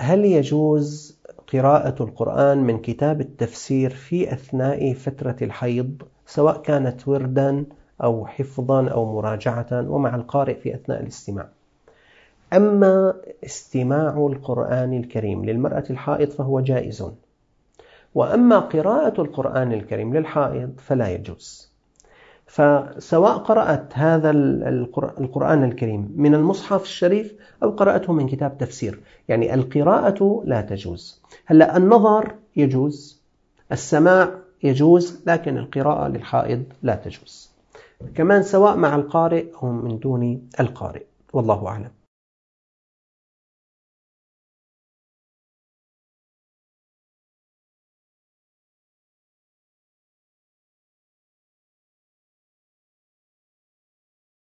هل يجوز قراءة القرآن من كتاب التفسير في أثناء فترة الحيض، سواء كانت وردا أو حفظا أو مراجعة ومع القارئ في أثناء الاستماع؟ أما استماع القرآن الكريم للمرأة الحائض فهو جائز، وأما قراءة القرآن الكريم للحائض فلا يجوز. فسواء قرأت هذا القرآن الكريم من المصحف الشريف أو قرأته من كتاب تفسير، يعني القراءة لا تجوز. هلأ النظر يجوز، السماع يجوز، لكن القراءة للحائض لا تجوز، كمان سواء مع القارئ أو من دون القارئ، والله أعلم.